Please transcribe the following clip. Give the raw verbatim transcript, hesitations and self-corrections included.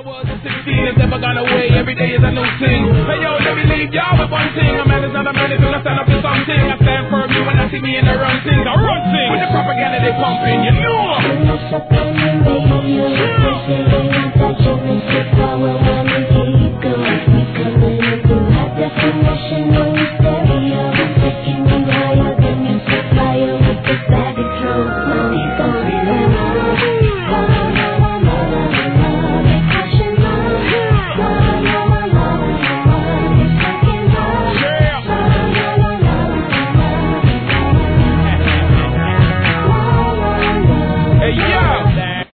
was at sixteen, it's never gone away. Every day is a new thing. Hey yo, let me leave y'all with one thing. A man is not a man, it's gonna stand up for something. I stand firm, you when I see me in the run thing. I run thing with the propaganda they pumping, you know. Finish up on the radio, listening on such a mystic power when we keep going. We coming into high definition.